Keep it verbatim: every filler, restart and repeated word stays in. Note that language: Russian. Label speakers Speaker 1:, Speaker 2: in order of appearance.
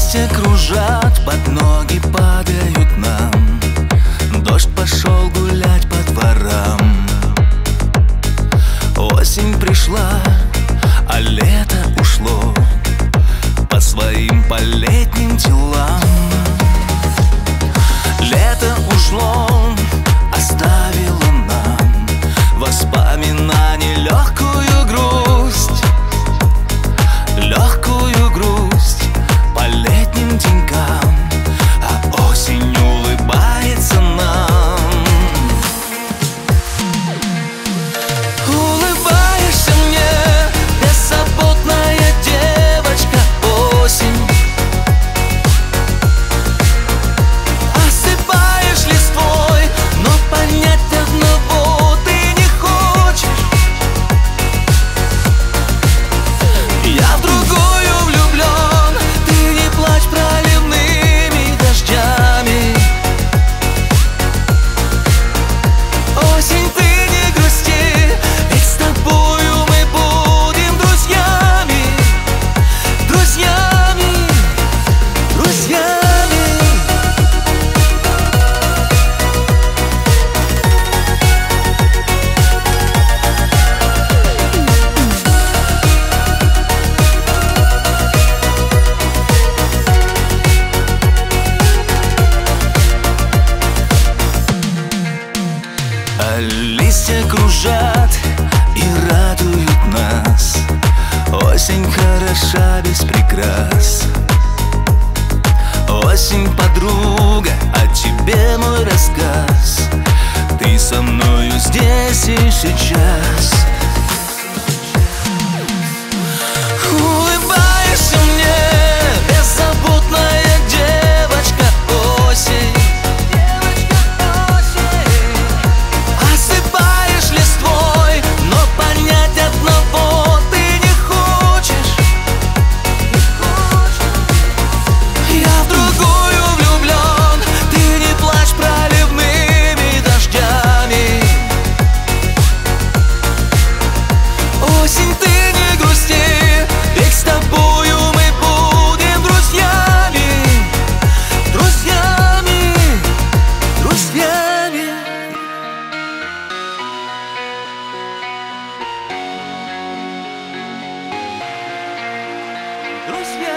Speaker 1: Листья кружат, под ноги падают нам. Дождь пошел гулять по дворам. Осень пришла, а лето ушло по своим по летним делам. Лето ушло, оставило нам воспоминаний легкую грусть. Легкую грусть по летним денькам, а осень улыбается нам. Улыбаешься мне, беззаботная девочка, осень. Осыпаешь листвой, но понять одного ты не хочешь. Я в другую влюблен, ты не плачь проливными дождями. Осень, ты не грусти, ведь с тобою мы будем друзьями. Друзьями, друзьями. А листья кружат и радуют нас. Осень хороша без прикрас. Осень, подруга, о тебе мой рассказ. Ты со мною здесь и сейчас. Улыбаешься мне, беззаботная девочка, осень. Осыпаешь листвой, но понять одного ты не хочешь. Я в другую влюблен, ты не плачь проливными дождями. Осень, ты не грусти, ведь с тобою мы будем друзьями. Друзьями, друзьями. Друзья.